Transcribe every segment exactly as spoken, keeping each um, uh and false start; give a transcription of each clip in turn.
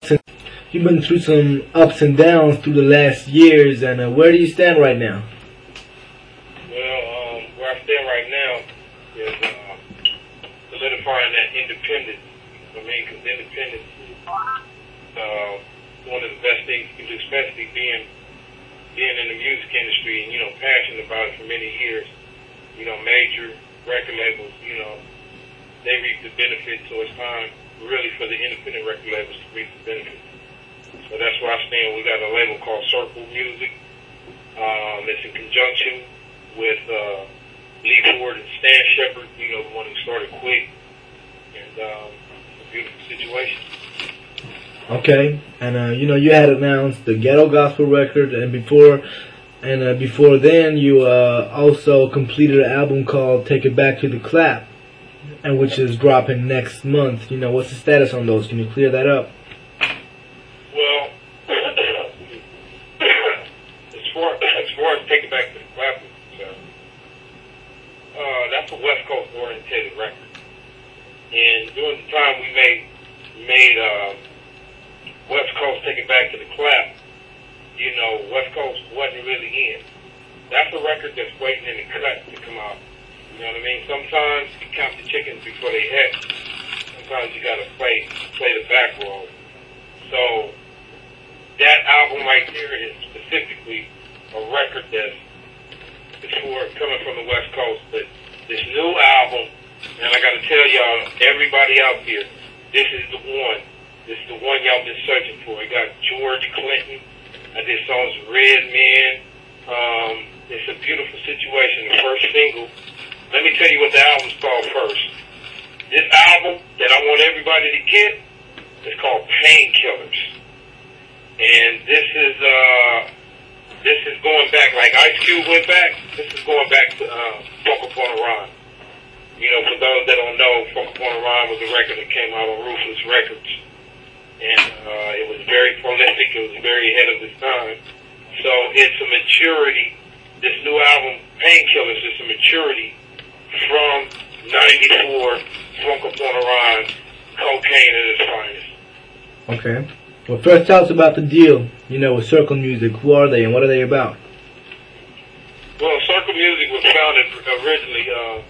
ups and you've been through some ups and downs through the last years, and uh, where do you stand right now? Well, um, where I stand right now is uh, solidifying that independence. I mean, because independence is uh, one of the best things you can do, especially being being in the music industry and, you know, passionate about it for many years. You know, major record labels, you know, they reap the benefits, so it's time really for the independent record labels to reap the benefits. So that's where I stand. We got a label called Circle Music. Um, it's in conjunction with uh, Lee Ford and Stan Shepard, you know, the one who started Quick. And um, it's a beautiful situation. Okay, and uh, you know, you had announced the Ghetto Gospel record, and before, and uh, before then, you uh, also completed an album called "Take It Back to the Clap," and which is dropping next month. You know, what's the status on those? Can you clear that up? Well, as far as far as "Take It Back to the Clap" is concerned, uh, that's a West Coast oriented record, and during the time we made made. Uh, West Coast Take It Back to the Clap, you know, West Coast wasn't really in. That's a record that's waiting in the cut to come out. You know what I mean? Sometimes you count the chickens before they hatch. Sometimes you gotta play play the back row. So that album right there is specifically a record that's before coming from the West Coast. But this new album, and I gotta tell y'all, everybody out there, this is the one. This is the one y'all been searching for. It got George Clinton. I did songs with Redman. Um, it's a beautiful situation. The first single. Let me tell you what the album's called first. This album that I want everybody to get is called Painkillers. And this is uh, this is going back like Ice Cube went back. This is going back to uh, Funk Upon a Rhyme. You know, for those that don't know, Funk Upon a Rhyme was a record that came out on Ruthless Records. And uh, it was very prolific. It was very ahead of its time. So it's a maturity. This new album, Painkillers, is a maturity from ninety-four, Funk Upon a Rhyme, cocaine at its finest. Okay. Well, first tell us about the deal, you know, with Circle Music. Who are they and what are they about? Well, Circle Music was founded originally uh,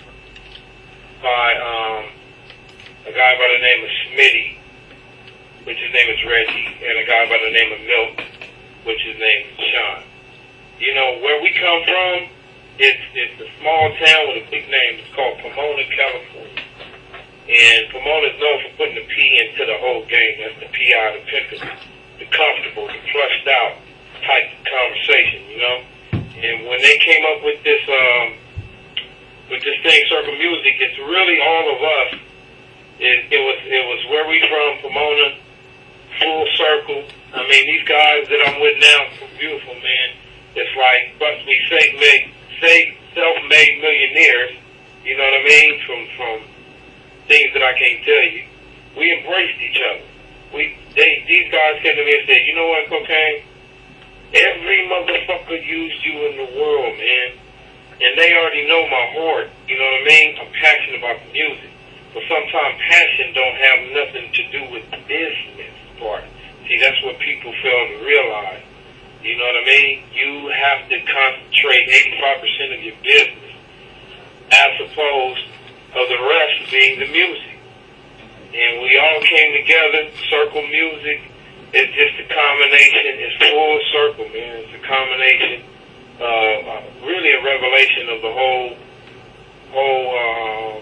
by um, a guy by the name of Smitty, which his name is Reggie, and a guy by the name of Milk, which his name is Sean. You know, where we come from, it's it's a small town with a big name. It's called Pomona, California. And Pomona is known for putting the P into the whole game. That's the P I, the pimpin', the comfortable, the flushed out type of conversation, you know? And when they came up with this, um, with this thing, Circle Music, it's really all of us. It, it was it was where we from, Pomona, full circle. I mean, these guys that I'm with now, so beautiful, man. It's like, must be self-made, self-made millionaires. You know what I mean? From from things that I can't tell you. We embraced each other. We they these guys came to me and said, you know what, Cocaine? Every motherfucker used you in the world, man. And they already know my heart. You know what I mean? I'm passionate about the music. But sometimes passion don't have nothing to do with the business part. See, that's what people fail to realize. You know what I mean? You have to concentrate eighty-five percent of your business as opposed of the rest being the music. And we all came together, Circle Music. It's just a combination. It's full circle, man. It's a combination, uh, really a revelation of the whole, whole, uh,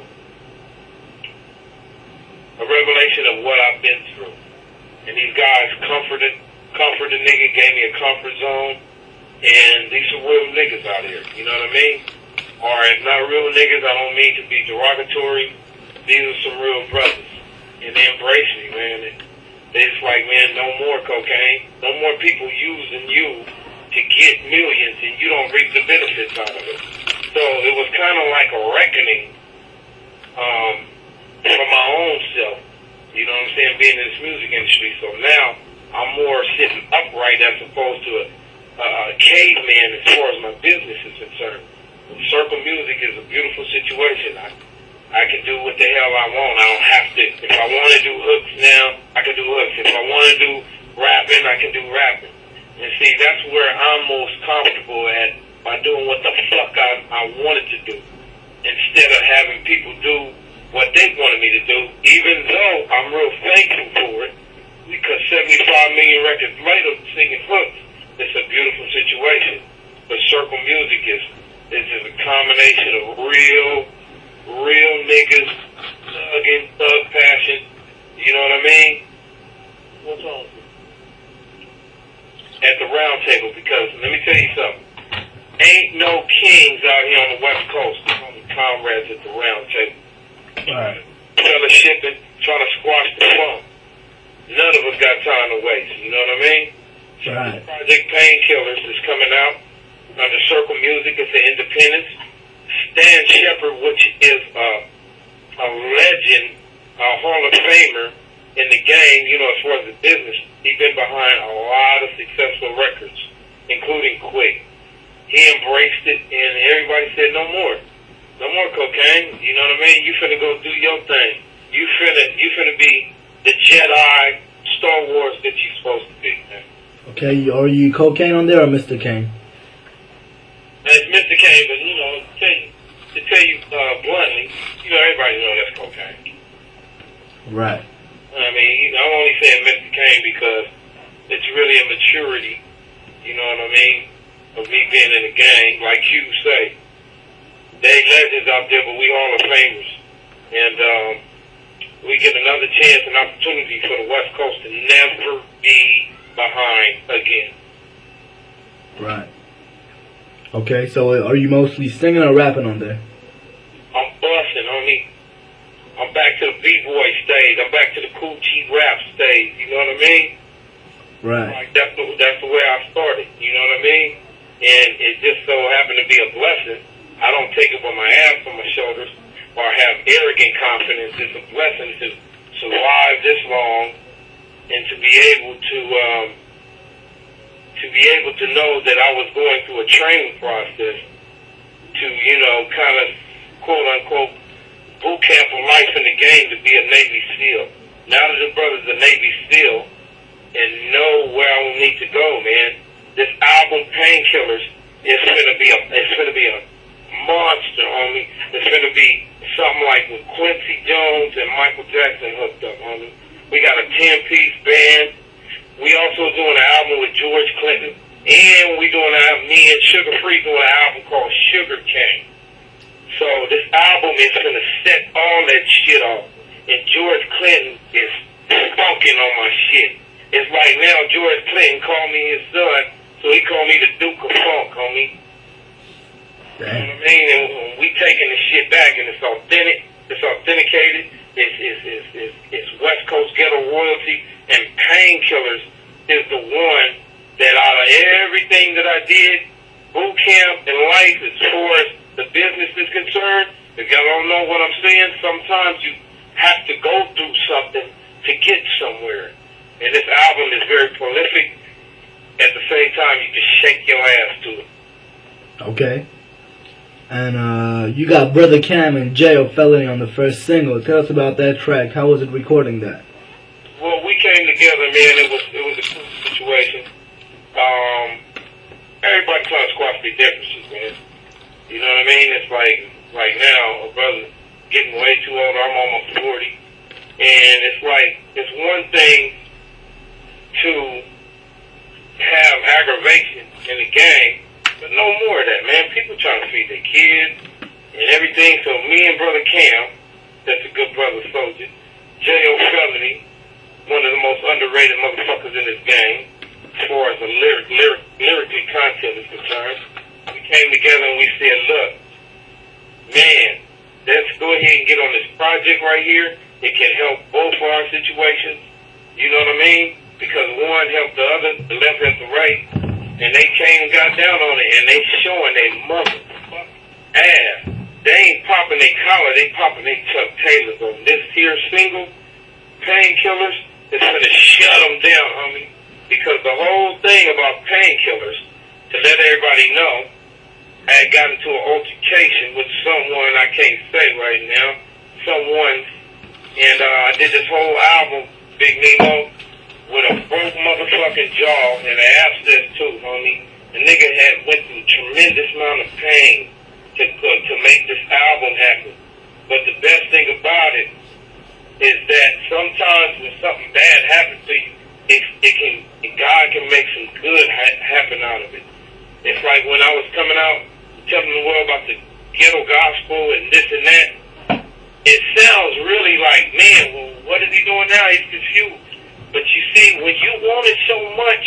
a revelation of what I've been through. And these guys comforted, comforted nigga, gave me a comfort zone. And these are real niggas out here, you know what I mean? Or if not real niggas, I don't mean to be derogatory. These are some real brothers. And they embrace me, man. And it's like, man, no more cocaine. No more people using you to get millions and you don't reap the benefits out of it. So it was kind of like a reckoning um, for my own self. You know what I'm saying? Being in this music industry. So now I'm more sitting upright as opposed to a, a caveman as far as my business is concerned. Circle Music is a beautiful situation. I, I can do what the hell I want. I don't have to. If I want to do hooks now, I can do hooks. If I want to do rapping, I can do rapping. And see, that's where I'm most comfortable at, by doing what the fuck I, I wanted to do, instead of having people do what they wanted me to do, even though I'm real thankful for it, because seventy-five million records later, singing hooks, it's a beautiful situation. But circle music is, is just a combination of real, real niggas, thugging, thug passion, you know what I mean? What's wrong with you? At the round table, because let me tell you something. Ain't no kings out here on the West Coast. There's only comrades at the round table. Right. Fellowshipping, trying to squash the funk. None of us got time to waste. You know what I mean? So Right. Project Painkillers is coming out under Circle Music. It's an independence. Stan Shepard, which is uh, a legend, a Hall of Famer in the game, you know, as far as the business, he's been behind a lot of successful records, including Quick. He embraced it, and everybody said, no more. No more cocaine. You know what I mean? You finna go do your thing. You finna, you finna be the Jedi Star Wars that you're supposed to be, man. Okay, are you Cocaine on there or Mister Kane? It's Mister Kane, but, you know, to tell you, to tell you uh, bluntly, you know, everybody knows that's cocaine. Right. I mean, I'm only saying Mister Kane because it's really a maturity, you know what I mean, of me being in the gang, like you say. They legends out there, but we all are famous. And um, we get another chance and opportunity for the West Coast to never be behind again. Right. Okay, so are you mostly singing or rapping on there? I'm busting, homie. I'm back to the B-boy stage. I'm back to the Cool G rap stage. You know what I mean? Right. Like that's the that's the way I started. You know what I mean? And it just so happened to be a blessing. I don't take it with my ass on my shoulders or have arrogant confidence. It's a blessing to survive this long and to be able to um, to be able to know that I was going through a training process to, you know, kind of quote unquote boot camp of life in the game to be a Navy SEAL. Now that the brother's a Navy SEAL and know where I will need to go, man, this album Painkillers is gonna be a it's gonna be a monster, homie. It's gonna be something like with Quincy Jones and Michael Jackson hooked up, homie. We got a ten-piece band. We also doing an album with George Clinton, and we doing a, me and Sugar Free doing an album called Sugar Cane. So this album is gonna set all that shit off, and George Clinton is funking on my shit. It's like now George Clinton called me his son, so he called me the Duke of Funk, homie. You know what I mean? And we taking the shit back, and it's authentic, it's authenticated, it's, it's, it's, it's, it's West Coast ghetto royalty, and Painkillers is the one that out of everything that I did, boot camp and life, as far as the business is concerned, if y'all don't know what I'm saying, sometimes you have to go through something to get somewhere. And this album is very prolific. At the same time, you can shake your ass to it. Okay. And uh, you got Brother Cam and Jail Felony on the first single. Tell us about that track. How was it recording that? Well, we came together, man. It was it was a cool situation. Um, everybody trying to squash their differences, man. You know what I mean? It's like like now, a brother getting way too old. I'm almost forty, and it's like it's one thing to have aggravation in the game, but no more of that, man. People trying to feed their kids and everything. So me and Brother Cam, that's a good brother soldier, J O Felony, one of the most underrated motherfuckers in this game, as far as the lyric, lyric, lyrically content is concerned. We came together and we said, look, man, let's go ahead and get on this project right here. It can help both of our situations. You know what I mean? Because one helped the other, the left helped the right. And they came and got down on it, and they showing their motherfucking ass. They ain't popping their collar, they popping their Chuck Taylors on this here single, Painkillers. It's gonna shut them down, homie. Because the whole thing about Painkillers, to let everybody know, I had got into an altercation with someone I can't say right now, someone, and uh, I did this whole album, Big Nemo, with a broke motherfucking jaw and an abscess tooth, homie. The nigga had went through a tremendous amount of pain to uh, to make this album happen. But the best thing about it is that sometimes when something bad happens to you, it, it can God can make some good ha- happen out of it. It's like when I was coming out telling the world about the ghetto gospel and this and that. It sounds really like, man, well, what is he doing now? He's confused. But you see, when you want it so much,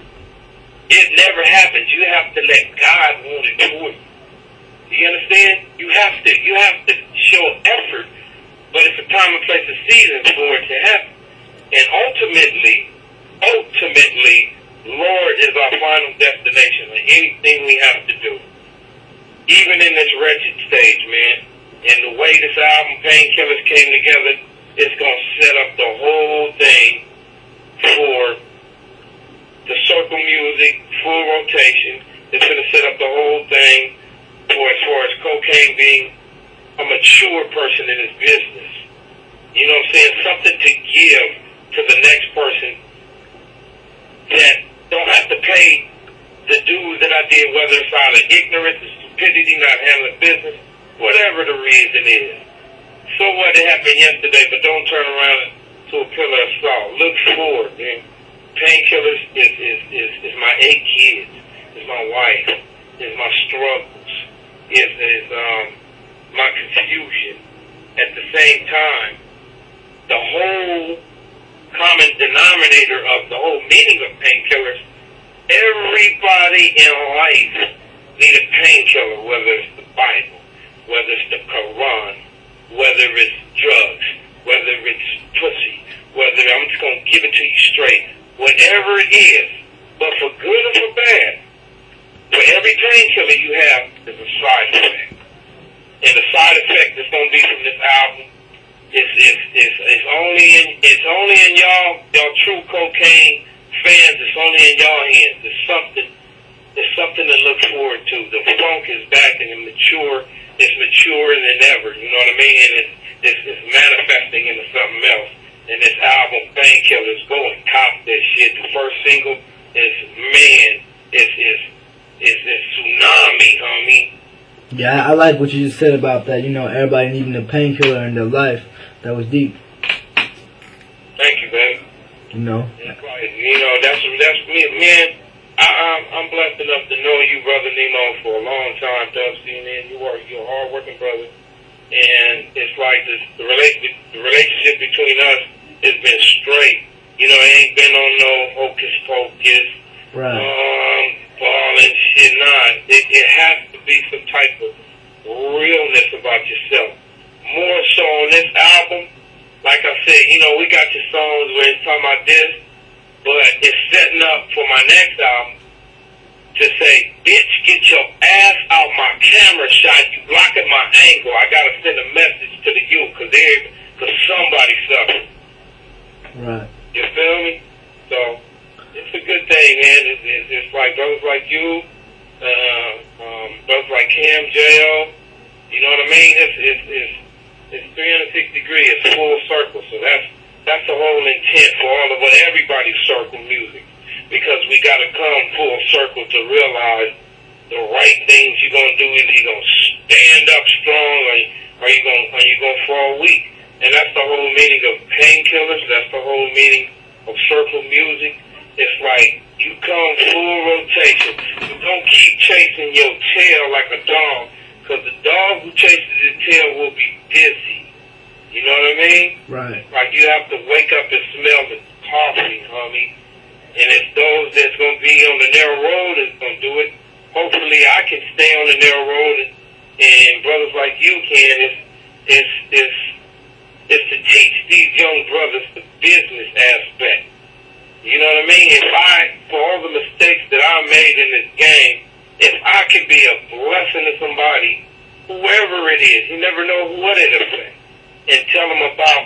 it never happens. You have to let God want it for you. You understand? You have to. You have to show effort. But it's a time and place and season for it to happen. And ultimately, ultimately, Lord is our final destination on anything we have to do. Even in this wretched stage, man. And the way this album, Painkillers, came together, it's going to set up the whole thing for the circle music, full rotation. It's going to set up the whole thing for as far as Cocaine being a mature person in his business. You know what I'm saying? Something to give to the next person that don't have to pay the dues that I did, whether it's out of ignorance, or stupidity, not handling business, whatever the reason is. So what, it happened yesterday, but don't turn around to a pillar of salt. Look forward, man. Painkillers is, is, is, is my eight kids, is my wife, is my struggles, is, is um, my confusion. At the same time, the whole common denominator of the whole meaning of painkillers, everybody in life need a painkiller, whether it's the Bible, whether it's the Quran, whether it's drugs, whether it's pussy, whether I'm just going to give it to you straight, whatever it is, but for good or for bad, for every painkiller you have, there's a side effect. And the side effect that's going to be from this album is, is, is, is only in, it's only in y'all, y'all true cocaine fans, it's only in y'all hands. There's something, there's something to look forward to. The funk is back and it's mature. It's maturer than ever, you know what I mean? And it's, it's, it's manifesting into something else. And this album, Painkillers, go and cop this shit. The first single is, man, it's, it's, it's, it's tsunami, homie. Yeah, I like what you just said about that. You know, everybody needing a painkiller in their life. That was deep. Thank you, baby. You know? Right. You know, that's, that's me, man. I, I'm, I'm blessed enough to know you, Brother Nemo, for a long time, Dusty, and you are you're a hard-working brother. And it's like this, the, relation, the relationship between us has been straight. You know, it ain't been on no hocus pocus, right. um, ball and shit. Nah, it, it has to be some type of realness about yourself. More so on this album, like I said, you know, we got your songs where it's talking about this, but it's setting up for my next album to say, bitch, get your ass out my camera shot. You blocking my angle. I got to send a message to the youth because because somebody suffered. Right. You feel me? So it's a good thing, man. It's, it's, it's like brothers like you, uh, um, brothers like Cam, J O. You know what I mean? It's, it's, it's, it's three hundred sixty degrees. It's full circle. So that's that's the whole intent for all of what everybody's circle music. Because we got to come full circle to realize the right things you're going to do. Either you're going to stand up strong or, or you're going or you're going to fall weak. And that's the whole meaning of Painkillers. That's the whole meaning of circle music. It's like you come full rotation. You don't keep chasing your tail like a dog. Because the dog who chases his tail will be dizzy. You know what I mean? Right. Like you have to wake up and smell the coffee, homie. And it's those that's going to be on the narrow road that's going to do it. Hopefully I can stay on the narrow road and, and brothers like you can. It's, it's, it's, it's to teach these young brothers the business aspect. You know what I mean? If I, for all the mistakes that I made in this game, if I can be a blessing to somebody, whoever it is, you never know what it affects, and tell them about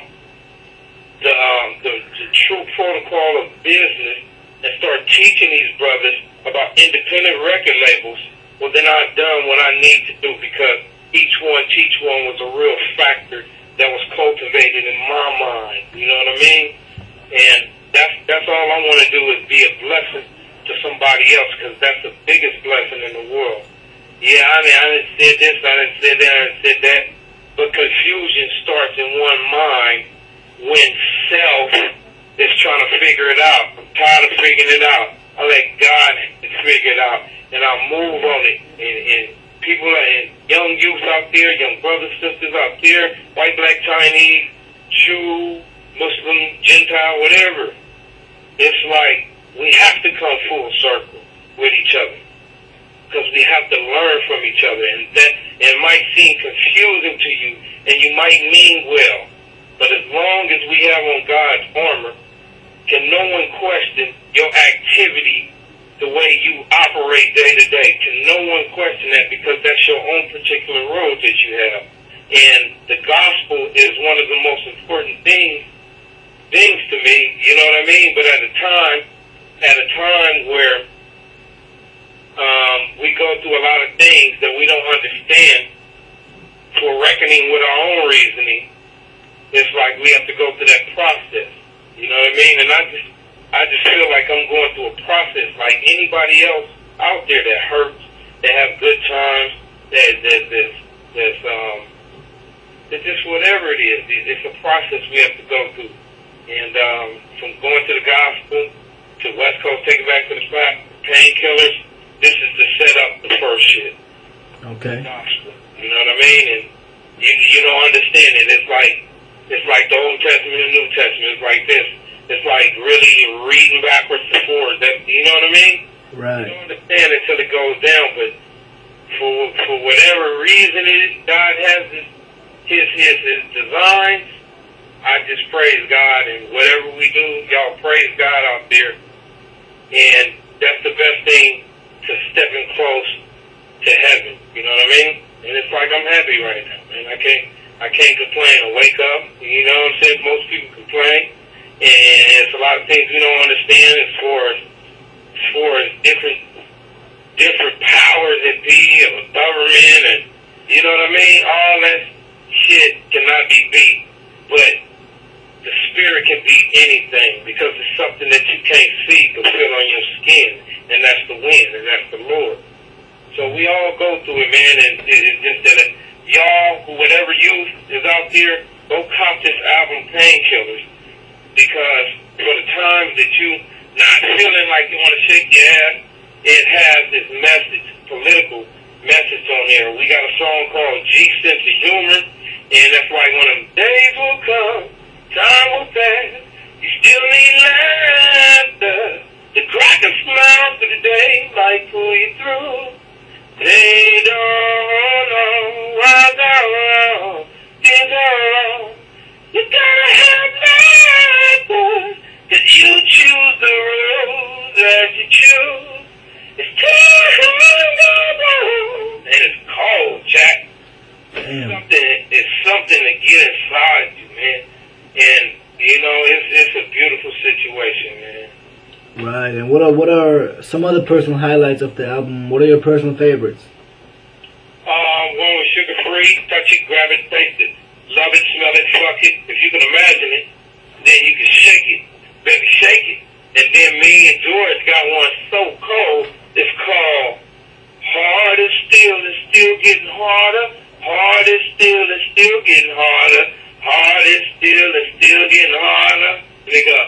the, um, the, the true protocol of business, and start teaching these brothers about independent record labels, well, then I've done what I need to do, because each one, teach one was a real factor that was cultivated in my mind. You know what I mean? And that's that's all I want to do is be a blessing to somebody else, because that's the biggest blessing in the world. Yeah, I mean, I didn't say this, I didn't say that, I didn't say that, but confusion starts in one mind when self is trying to figure it out. I'm tired of figuring it out. I let God figure it out, and I'll move on it. And, and people, and young youth out there, young brothers, sisters out there, white, black, Chinese, Jew, Muslim, Gentile, whatever. It's like we have to come full circle with each other, because we have to learn from each other. And that it might seem confusing to you, and you might mean well, but as long as we have on God's armor, can no one question your activity, the way you operate day to day? Can no one question that, because that's your own particular road that you have. And the gospel is one of the most important things things to me, you know what I mean? But at a time, at a time where um, we go through a lot of things that we don't understand, for reckoning with our own reasoning, it's like we have to go through that process. You know what I mean? And I just, I just feel like I'm going through a process like anybody else out there that hurts, that have good times, that that that's, that's um, that just whatever it is. It's a process we have to go through. And um, from going to the gospel to West Coast, take it back to the spot, painkillers. This is to set up the first shit. Okay. Gospel. You know what I mean? And you you don't understand it. It's like it's like the Old Testament and New Testament. It's like this. It's like really reading backwards to forward. That, you know what I mean? Right. You don't understand it until it goes down. But for for whatever reason it is, God has his his his, his designs. I just praise God, and whatever we do, y'all praise God out there. And that's the best thing to stepping close to heaven. You know what I mean? And it's like I'm happy right now, man. I can't I can't complain. I wake up, you know what I'm saying? Most people complain, and it's a lot of things we don't understand as far as as far as different different powers that be of a government, and you know what I mean? All that shit cannot be beat. But the spirit can beat anything, because it's something that you can't see but feel on your skin, and that's the wind, and that's the Lord. So we all go through it, man, and it's just that uh, y'all, whatever youth is out there, go cop this album, Painkillers, because for the times that you not feeling like you want to shake your ass, it has this message, political message on there. We got a song called G Sense of Humor, and that's like when them days will come, time will pass, you still need laughter to crack a smile for the day might pull you through. They don't know why they're wrong, things are wrong. You gotta have laughter, cause you choose the road that you choose. It's too hard, and it's cold, Jack. Damn. Something, it's something to get inside you, man. And you know, it's it's a beautiful situation, man. Right. And what are what are some other personal highlights of the album? What are your personal favorites? Uh, one was sugar free, touch it, grab it, taste it, love it, smell it, fuck it. If you can imagine it, then you can shake it, baby, shake it. And then me and George got one so cold. It's called Harder Still, it's still getting harder. Harder still, it's still getting harder. Harder still, it's still getting harder. Nigga,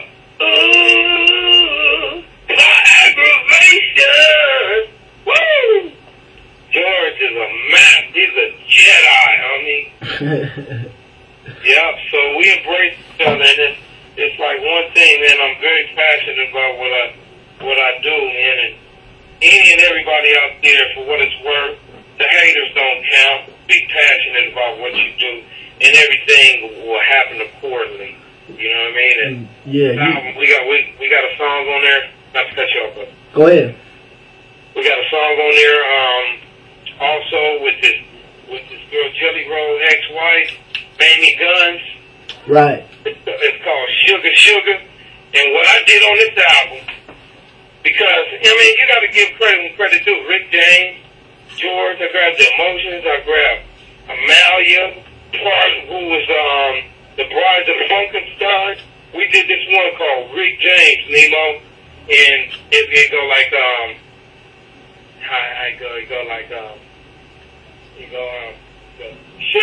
ooh, my aggravation. Woo! George is a man. He's a Jedi, homie. Yep, so we embrace each other, and it's, it's like one thing, man. I'm very passionate about what I what I do, man. And any and everybody out there, for what it's worth, the haters don't count. Be passionate about what you do, and everything will happen accordingly. You know what I mean? And yeah. now You, we got we we got a song on there. Not to cut you off, but go ahead. we got a song on there. Um, also with this with this girl Jelly Roll ex-wife, Mamie Guns. Right. It's, it's called Sugar Sugar, and what I did on this album, because I mean you got to give credit when credit due. Rick James, George, I grabbed the Emotions, I grabbed Amalia, part who was um the Bride of Frankenstein. We did this one called Rick James, Nemo, and it, it go like um, how I go, it go like um, it go um, go,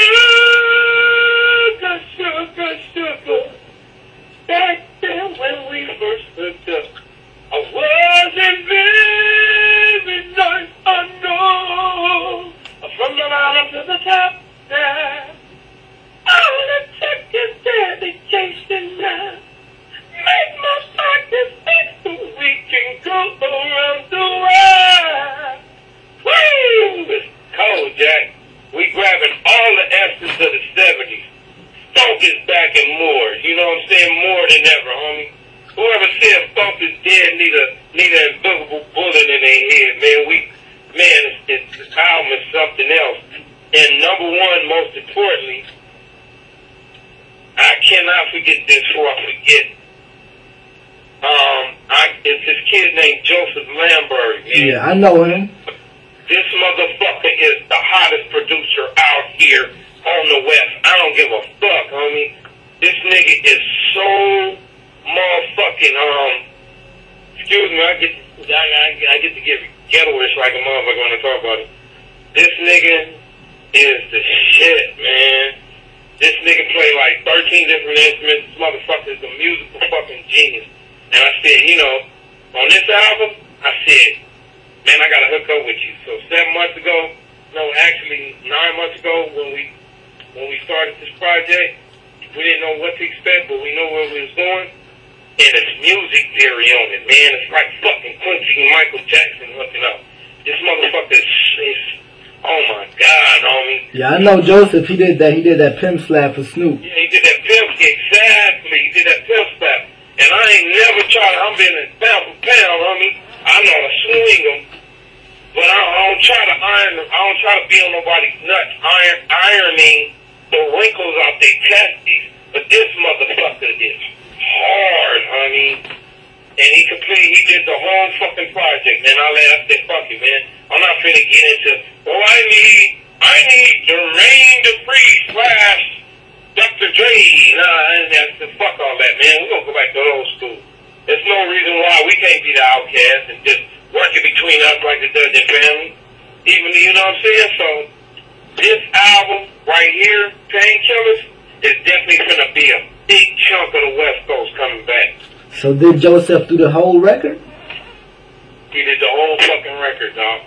sugar, sugar, sugar. Back then when we first hooked up, I wasn't very nice, I know. From the bottom to the top, now. All the chickens there, they chasing now. Make my pockets big so we can go around the world. Woo! It's cold, Jack. We grabbing all the essence of the seventies. Funk is back and more. You know what I'm saying? More than ever, homie. Whoever said funk is dead need a need an invisible bullet in their head, man. We man, it's, it's, this album is something else. And number one, most importantly, I cannot forget this before I forget. Um, I, it's this kid named Joseph Lamberg, man. Yeah, I know him. This motherfucker is the hottest producer out here on the West. I don't give a fuck, homie. This nigga is so motherfucking, um, excuse me, I get, I, I, I get to get ghettoish like a motherfucker when I talk about it. This nigga is the shit, man. This nigga play like thirteen different instruments. This motherfucker is a musical fucking genius. And I said, you know, on this album, I said, man, I gotta hook up with you. So seven months ago, no, actually nine months ago, when we when we started this project, we didn't know what to expect, but we know where we was going. And it's music theory on it, man. It's like fucking Quincy and Michael Jackson hooking up. This motherfucker is, is oh my God, homie. Yeah, I know Joseph. He did that. He did that pimp slap for Snoop. Yeah, he did that pimp, exactly. He did that pimp slap. And I ain't never tried, I'm been in pound for pound, homie. I know how to swing them, but I, I don't try to iron them. I don't try to be on nobody's nuts, iron, ironing the wrinkles off their testes. But this motherfucker is hard, honey. And he completed, he did the whole fucking project, man. I let I said, fuck it, man. I'm not finna get into, oh, I need, I need Jermaine Dupri slash Doctor Dre. Nah, and I said, fuck all that, man. We're gonna go back to old school. There's no reason why we can't be the outcast and just work it between us like the Dudley family. Even, you know what I'm saying? So, this album right here, Painkillers, is definitely gonna be a big chunk of the West Coast coming back. So did Joseph do the whole record? He did the whole fucking record, dog.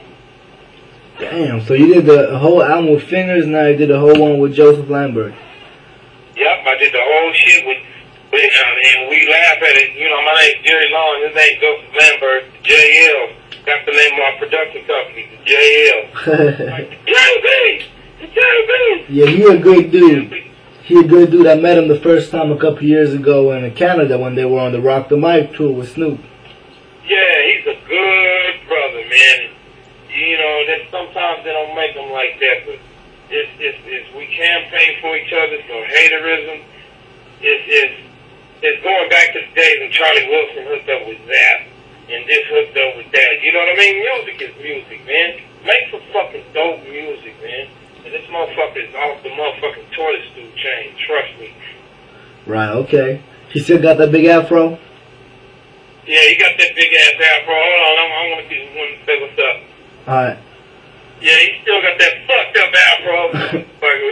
Damn, so you did the whole album with Fingers, now you did the whole one with Joseph Lamberg. Yep, I did the whole shit with, with um, and we laugh at it. You know, my name's Jerry Long, his name's Joseph Lamberg, J L. That's the name of my production company, the J L. Like, Jerry B! Jerry B! Yeah, he a good dude. He a good dude. I met him the first time a couple years ago in Canada when they were on the Rock the Mic tour with Snoop. Yeah, he's a good brother, man. You know, that sometimes they don't make them like that, but it's, it's, it's we campaign for each other, so haterism is, is, is going back to the days when Charlie Wilson hooked up with Zap, and this hooked up with that. You know what I mean? Music is music, man. Make some fucking dope music, man. And this motherfucker is off the motherfucking toilet stool chain, trust me. Right, okay. He still got that big afro? Yeah, he got that big ass afro. Hold on, I'm, I'm gonna see one say what's up. Alright. Yeah, he still got that fucked up afro.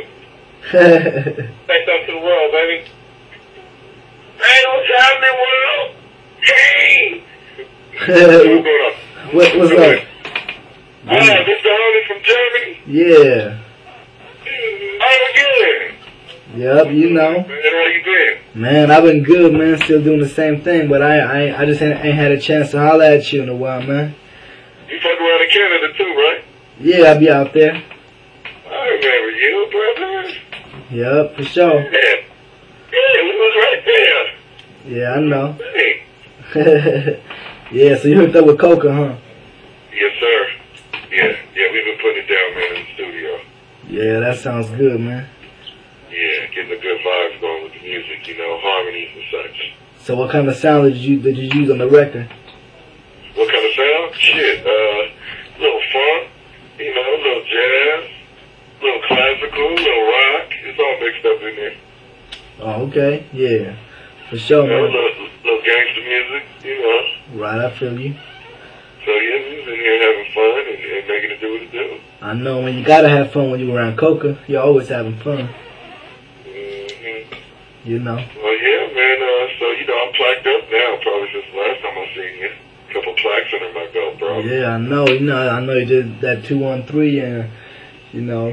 Say something to the world, baby. Ain't no time in the world. Hey! What's going on? What, what's up? Oh, this the homie from Germany? Yeah. Oh, good. Yep, you know. Man, how you been? Man, I've been good, man. Still doing the same thing, but I I, I just ain't, ain't had a chance to holler at you in a while, man. You fuck around in Canada too, right? Yeah, I'll be out there. I remember you, brother. Yep, for sure. Yeah, yeah, we was right there. Yeah, I know. Hey. Yeah, so you hooked up with Coca, huh? Yes, sir. Yeah, yeah, we've been putting it down, man, in the studio. Yeah, that sounds good, man. Yeah, getting the good vibes going with the music, you know, harmonies and such. So what kind of sound did you did you use on the record? What kind of sound? Shit, uh, little funk, you know, a little jazz, little classical, little rock. It's all mixed up in there. Oh, okay. Yeah. For sure, You know, man. little, little gangster music, you know. Right, I feel you. So yeah, we was in here having fun and, and making it do what it do. I know when you gotta have fun when you around Coca. You're always having fun. Mm-hmm. You know. Well, yeah, man. Uh, so you know, I'm plaqued up now. Probably since the last time I seen you. A couple plaques under my belt, bro. Yeah, I know. You know, I know you did that two one three, and you know.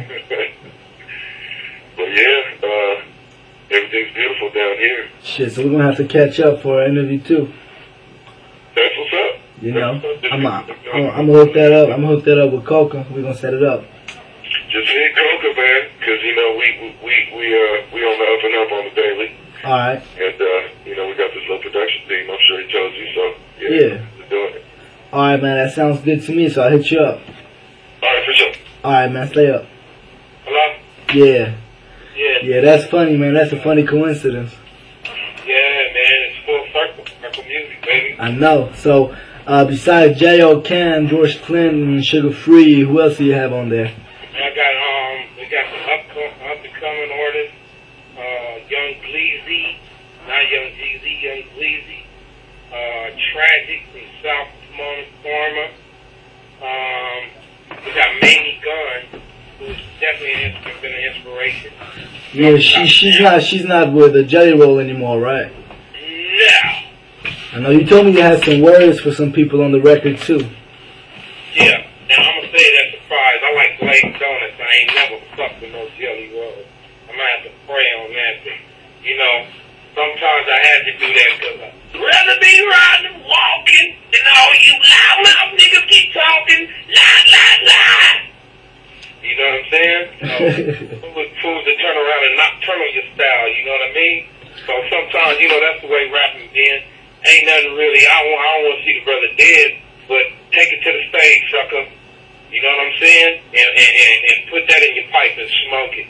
But yeah, uh, everything's beautiful down here. Shit. So we're gonna have to catch up for our interview too. That's what's up. You know. That's I'm what's I'm, up. I'm gonna hook that up. I'm gonna hook that up with Coca. We're gonna set it up. Just hit Coca, man, because you know we we we uh we on the up and up on the daily, All right. and uh you know we got this little production team. I'm sure he told you, so yeah, Yeah. we're doing it. All right, man. That sounds good to me. So I'll hit you up. All right, for sure. All right, man. Stay up. Hello. Yeah. Yeah. Yeah. That's funny, man. That's a funny coincidence. Yeah, man, it's full circle, circle music, baby. I know. So, uh, besides J O. Cam, George Clinton, Sugar Free, who else do you have on there? I got um, we got some up up and coming artists, uh, Young Gleazy, not Young Jeezy, Young Gleazy, uh, Tragic from South Pharma. Um, we got Mamie Gunn, who's definitely an, ins- been an inspiration. Yeah, she she's not she's not with the Jelly Roll anymore, right? No. I know you told me you had some words for some people on the record too. Yeah. Now I'm gonna say that surprise. I like glazed donuts. I ain't never fucked with no jelly rolls. I'm gonna have to pray on that thing. You know, sometimes I had to do that because I'd rather be riding, walking, than all you loud mouth niggas keep talking, la la la. You know what I'm saying? So, with fools that turn around and knock turn on your style. You know what I mean? So sometimes, you know, that's the way rapping been. Ain't nothing really. I don't, I don't want to see the brother dead, but take it to the stage, sucker. You know what I'm saying? And and, and, and put that in your pipe and smoke it.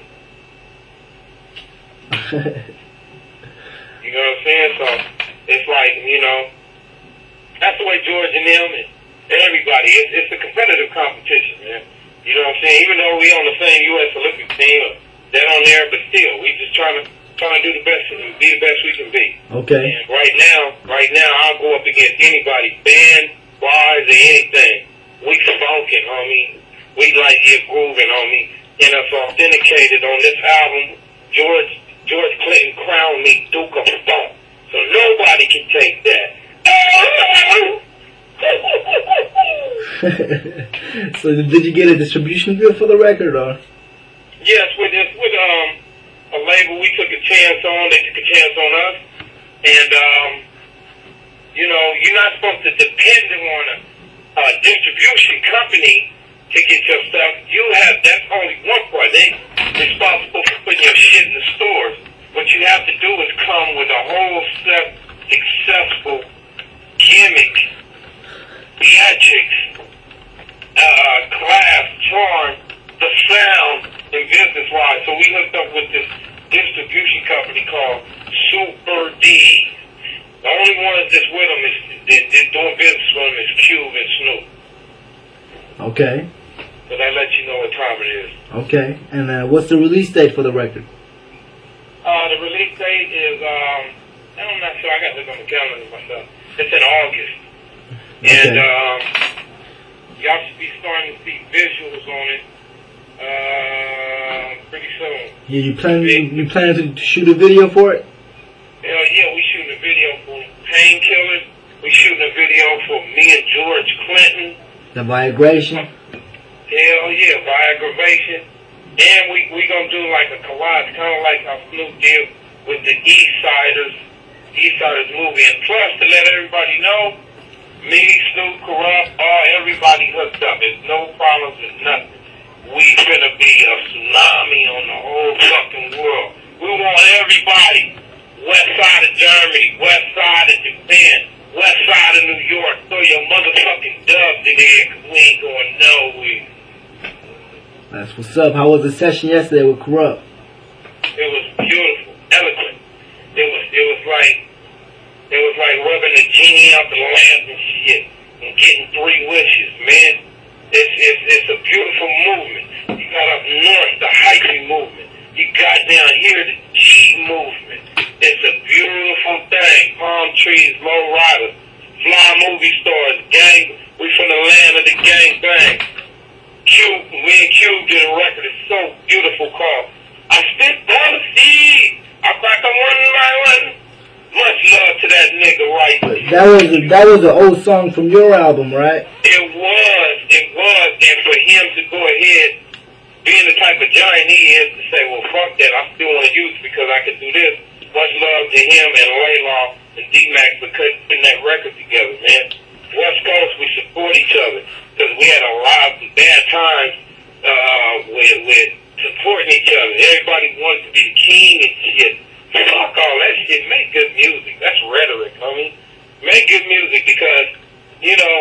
You know what I'm saying? So it's like, you know, that's the way George and them and everybody. It's, it's a competitive competition, man. You know what I'm saying? Even though we on the same U S Olympic team, or they're on there, but still, we just trying to trying to do the best and be the best we can be. Okay. And right now, right now, I'll go up against anybody, band wise or anything. We smoking, homie. We like you grooving, homie. And it's authenticated on this album. George George Clinton crowned me Duke of Funk, so nobody can take that. So did you get a distribution deal for the record, or? Yes, with this, with um a label we took a chance on. They took a chance on us, and um, you know, you're not supposed to depend on a, a distribution company to get your stuff. You have that's only one part. They responsible for putting your shit in the stores. What you have to do is come with a whole set successful gimmick, theatrics, uh, class, charm, the sound, and business wise. So we hooked up with this distribution company called Super D. The only ones that's with them is that, that doing business with them is Cube and Snoop. Okay. So that lets you know what time it is. Okay. And uh, what's the release date for the record? Uh, the release date is, um, I'm not sure. I got to look on the calendar myself. It's in August. Okay. And um, y'all should be starting to see visuals on it uh, pretty soon. Yeah, you planning you planning to shoot a video for it? Hell yeah, we shooting a video for Painkillers. We shooting a video for me and George Clinton. The Vibration? Hell yeah, by aggravation. And we we gonna do like a collage, kind of like how Snoop did with the East Siders, East Siders movie. And plus, to let everybody know, me, Snoop, Corrupt, all everybody hooked up. There's no problems with nothing. We finna be a tsunami on the whole fucking world. We want everybody. West side of Germany, west side of Japan, west side of New York. Throw your motherfucking dubs in here, cause we ain't going nowhere. That's what's up. How was the session yesterday with Corrupt? It was beautiful, eloquent. It was, it was like, it was like rubbing the genie out the lamp and shit, and getting three wishes, man. It's, it's, it's a beautiful movement. You got up north the hyphy movement. You got down here the G movement. It's a beautiful thing. Palm trees, low riders, fly movie stars, gang. We from the land of the gang bang. Q, me and Q did a record. It's so beautiful called I Spit on the Seed. I crack them one by one. Much love to that nigga right there. That was a, that was an old song from your album, right? It was, it was, and for him to go ahead, being the type of giant he is, to say, well, fuck that, I still want to use it because I can do this. Much love to him and Laylaw and D-Max for putting that record together, man. West Coast, we support each other because we had a lot of bad times uh, with, with supporting each other. Everybody wanted to be the king and shit. Fuck all that shit. Make good music. That's rhetoric, homie. Make good music because, you know,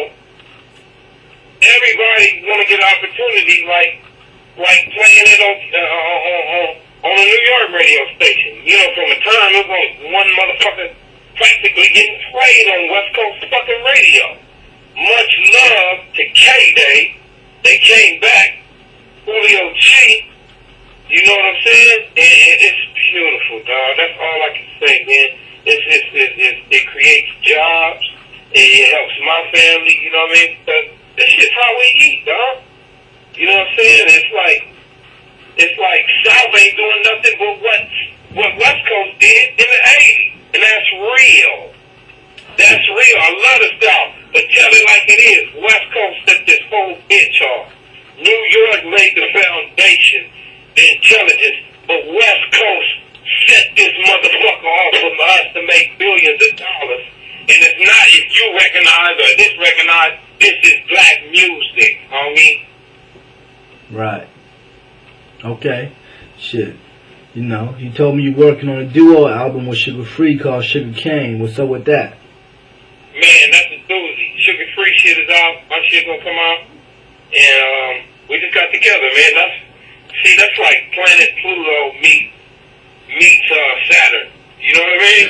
everybody want to get opportunity like like playing it on, uh, on, on, on a New York radio station. You know, from a time it was one motherfucker practically getting played on West Coast fucking radio. Much love to K-Day. They came back. Julio G. You know what I'm saying? And, and it's beautiful, dog. That's all I can say, man. It's, it's, it's, it's, it creates jobs. It helps my family, you know what I mean? Because this shit's how we eat, dog. You know what I'm saying? It's like, it's like South ain't doing nothing but what, what West Coast did in the eighties. And that's real. That's real. I love the South. But tell it like it is. West Coast set this whole bitch off. New York laid the foundation. The intelligence, but West Coast set this motherfucker off for us to make billions of dollars. And it's not if you recognize or this recognize, this is black music, homie. Right. Okay. Shit. You know, you told me you're working on a duo album with Sugar Free called Sugar Cane. What's up with that? Man, that's a doozy. Sugar Free shit is out. My shit gonna come out. And um, we just got together, man. That's See, that's like Planet Pluto meet, meets uh, Saturn. You know what I mean?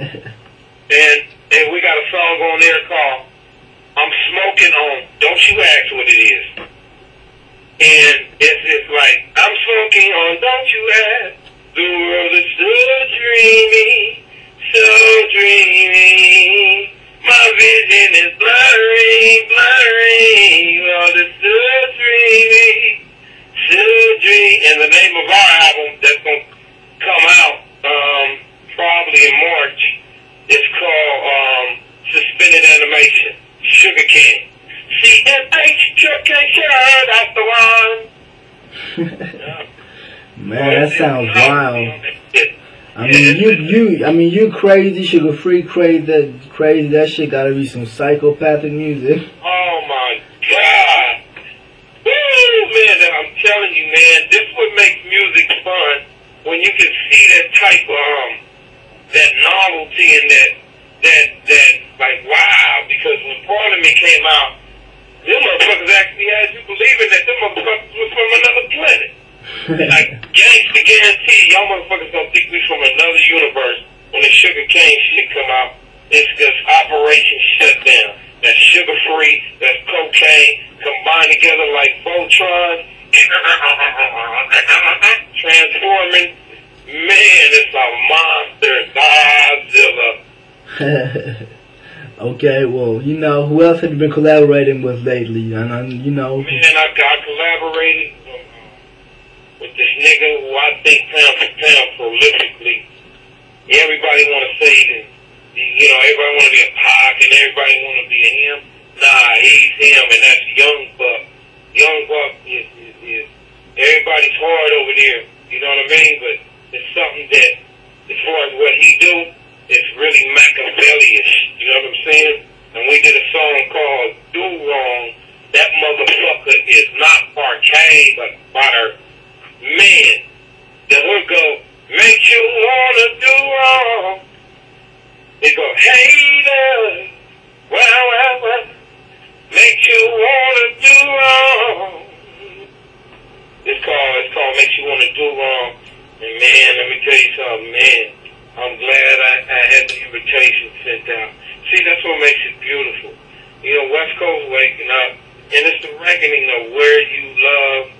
and and we got a song on there called I'm Smoking On Don't You Ask What It Is. And it's, it's like, I'm smoking on Don't You Ask. The world is so dreamy, so dreamy. My vision is blurry, blurry. World is so dreamy. And the name of our album that's going to come out um, probably in March is called um, Suspended Animation, Sugar Cane. C N H, Sugar Cane, that's the one. Yeah. Man, that sounds wild. I mean, you, you, I mean, you crazy, Sugar Free, crazy, that, crazy, that shit gotta be some psychopathic music. Oh my God. Man, I'm telling you, man, this is what makes music fun when you can see that type of um, that novelty and that that that like wow. Because when Parliament came out, them motherfuckers actually had you believing that them motherfuckers was from another planet. Like Gangsta Guarantee, y'all motherfuckers don't think we from another universe. When the Sugar Cane shit come out, it's just Operation Shutdown. That's sugar free, that's cocaine, combined together like Voltron, transforming. Man, it's a monster, Godzilla. Okay, well, you know, who else have you been collaborating with lately? And, uh, you know, man, I got collaborated uh, with this nigga who I think pound for pound prolifically. Everybody want to say that. You know, everybody want to be a Pac and everybody want to be a him. Nah, he's him, and that's Young Buck. Young Buck is, is, is everybody's hard over there. You know what I mean? But it's something that, as far as what he do, it's really Machiavelli-ish. You know what I'm saying? And we did a song called Do Wrong. That motherfucker is not parquet, but butter. Man, the hook go, make you wanna do wrong. It go, hater, well, well, well, make you wanna do wrong. It's called, it's called Makes You Wanna Do Wrong. And man, let me tell you something, man. I'm glad I, I had the invitation sent out. See, that's what makes it beautiful. You know, West Coast waking up, and it's the reckoning of where you love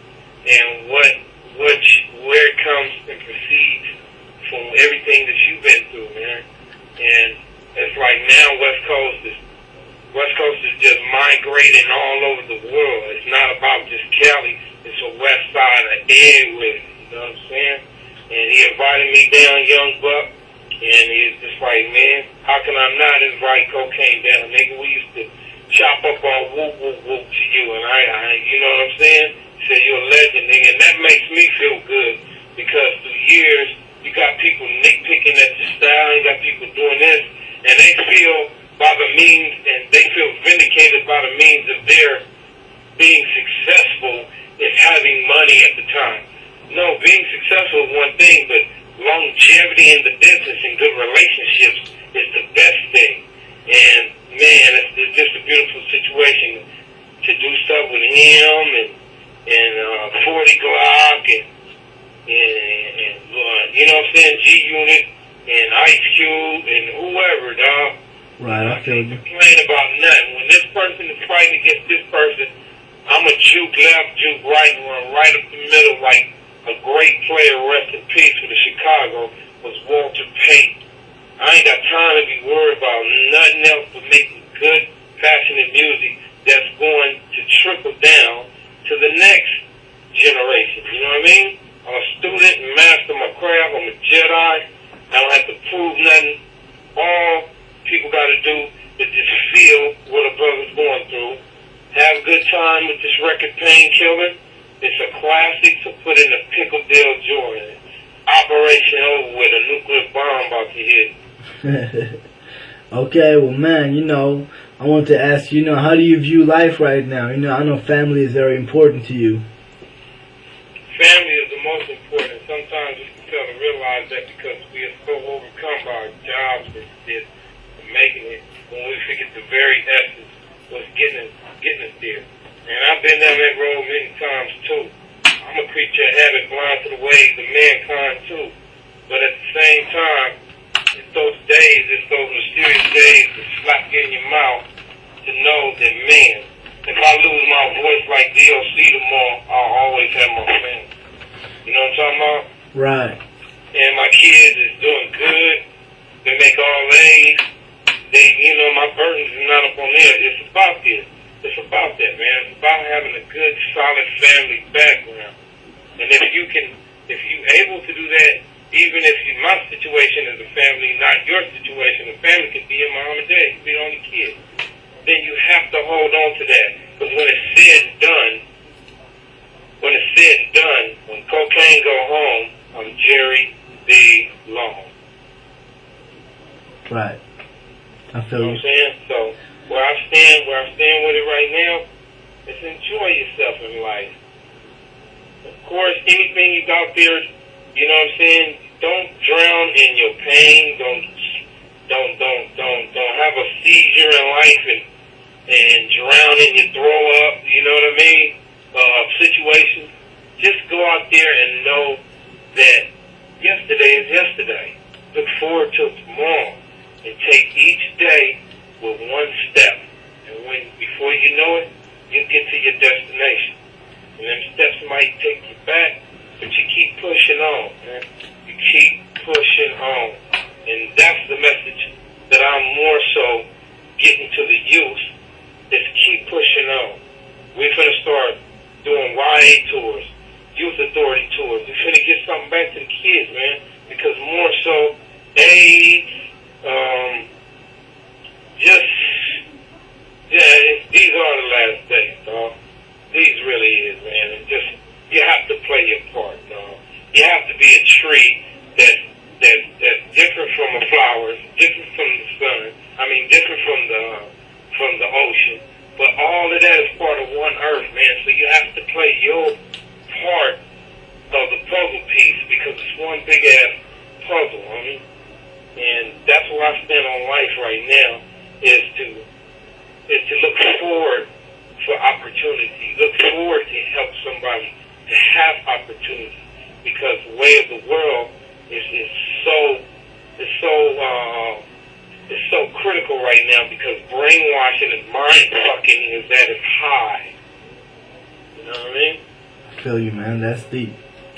and what what where it comes and proceeds from everything that you've been through, man. And it's like now West Coast is West Coast is just migrating all over the world. It's not about just Cali. It's a West Side of everywhere. You know what I'm saying? And he invited me down, Young Buck, and he's just like, man, how can I not invite Cocaine down, nigga? We used to chop up on whoop whoop whoop to you, and I, I you know what I'm saying? He said you're a legend, nigga, and that makes me feel good because through years you got people nitpicking at your style, you got people doing this, and they feel by the means, and they feel vindicated by the means of their being successful is having money at the time. No, being successful is one thing, but longevity in the business and good relationships is the best thing. And man, it's, it's just a beautiful situation to do stuff with him and and uh, forty Glock and and, and uh, you know what I'm saying, G Unit and Ice Cube and whoever, dog. Right, I feel you. Complain about nothing. When this person is fighting against this person, I'm a juke left, juke right, and run right up the middle like a great player, rest in peace, for the Chicago, was Walter Payton. I ain't got time to be worried about nothing else but making good, passionate music that's going to trickle down to the next generation. You know what I mean? I'm a student and master my craft. I'm a Jedi. I don't have to prove nothing. All people got to do is just feel what a brother's going through. Have a good time with this record, Painkiller. It's a classic to put in the Pickle Dale Jordan. Operation over with, a nuclear bomb about to hit. Okay, well, man, you know, I want to ask you, you know, how do you view life right now? You know, I know family is very important to you. Family is the most important. Sometimes we can fail to realize that because we are so overcome by our jobs and shit and making it when we forget the very essence was getting us, getting us there. And I've been down that road many times too. I'm a creature of habit, blind to the ways of mankind too. But at the same time, it's those days, it's those mysterious days that slap you in your mouth to know that, man, if I lose my voice like D L C tomorrow, I'll always have my family. You know what I'm talking about? Right. And my kids is doing good. They make all A's. They, you know, my burdens is not up on there. It's about this. It's about that, man. It's about having a good, solid family background. And if you can, if you're able to do that, even if you, my situation is a family, not your situation, a family could be your mom and dad, you could be the only kid. Then you have to hold on to that. Because when it's said and done, when it's said and done, when Cocaine go home, I'm Jerry B. Long. Right. I feel you. Know what I'm saying? So, where I stand, where I stand with it right now, is enjoy yourself in life. Of course, anything you out there, you know what I'm saying, don't drown in your pain, don't don't don't don't don't have a seizure in life and and drown in your throw up, you know what I mean? Uh situations. Just go out there and know that yesterday is yesterday. Look forward to tomorrow and take each day with one step, and when before you know it, you get to your destination. And them steps might take you back, but you keep pushing on, man. You keep pushing on, and that's the message that I'm more so getting to the youth. Is keep pushing on. We're gonna start doing Y A tours, youth authority tours. We're gonna get something back to the kids, man, because more so AIDS. Um, just, yeah, it, these are the last days, dog. These really is, man. And just, you have to play your part, dog. You have to be a tree that, that, that's different from a flower, different from the sun. I mean, different from the, from the ocean. But all of that is part of one earth, man. So you have to play your part of the puzzle piece because it's one big ass puzzle, I mean. And that's where I stand on life right now, is to is to look forward for opportunity, look forward to help somebody to have opportunity, because the way of the world is, is so is so uh, is so critical right now because brainwashing and mind fucking is at its high. You know what I mean? feel you, man. That's deep.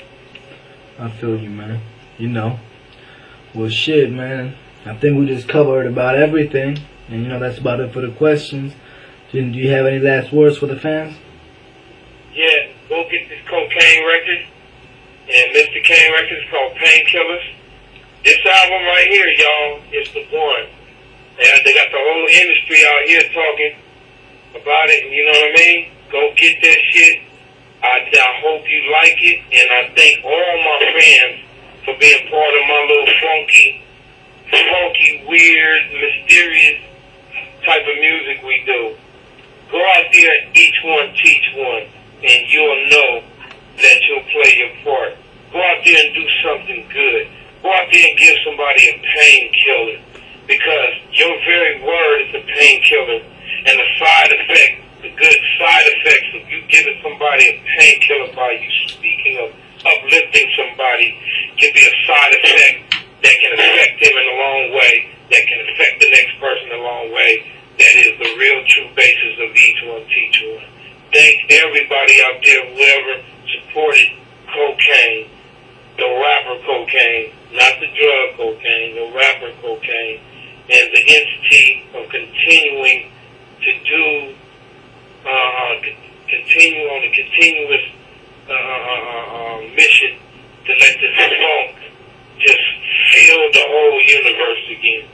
I feel you, man. You know. Well, shit, man. I think we just covered about everything. And, you know, that's about it for the questions. Do you have any last words for the fans? Yeah, go get this Cocaine record. And Mister Kane record is called Painkillers. This album right here, y'all, is the one. And they got the whole industry out here talking about it, and you know what I mean? Go get that shit. I, I hope you like it, and I thank all my fans for being part of my little funky, funky, weird, mysterious type of music we do. Go out there and each one teach one, and you'll know that you'll play your part. Go out there and do something good. Go out there and give somebody a painkiller, because your very word is a painkiller, and the side effect, the good side effects of you giving somebody a painkiller by you speaking of uplifting somebody can be a side effect that can affect them in a long way, that can affect the next person in a long way. That is the real true basis of each one teach one. Thank everybody out there, whoever supported Cocaine, the rapper Cocaine, not the drug Cocaine, the rapper Cocaine, and the entity of continuing to do, uh, continue on a continuous uh, uh, mission to let this funk just fill the whole universe again.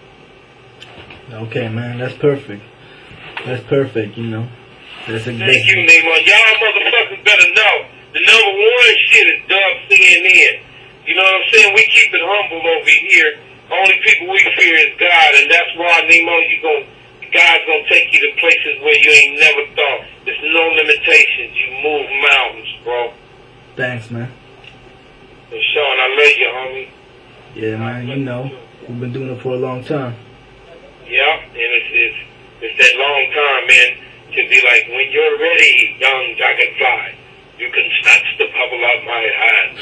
Okay, man, that's perfect. That's perfect, you know. That's a Thank you, Nemo. Y'all motherfuckers better know. The number one shit is Dub C N N. You know what I'm saying? We keep it humble over here. Only people we fear is God, and that's why, Nemo, you gon' God's gonna take you to places where you ain't never thought. There's no limitations. You move mountains, bro. Thanks, man. And Sean, I love you, homie. Yeah, man, you know. We've been doing it for a long time. Yeah, and it's, it's, it's that long time, man, to be like, when you're ready, young dragonfly, you can snatch the pebble out my hand.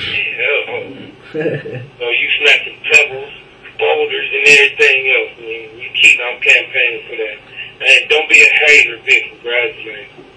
Yeah. So you snatching pebbles, boulders, and everything else, man. You keep on campaigning for that. And don't be a hater, big congratulations.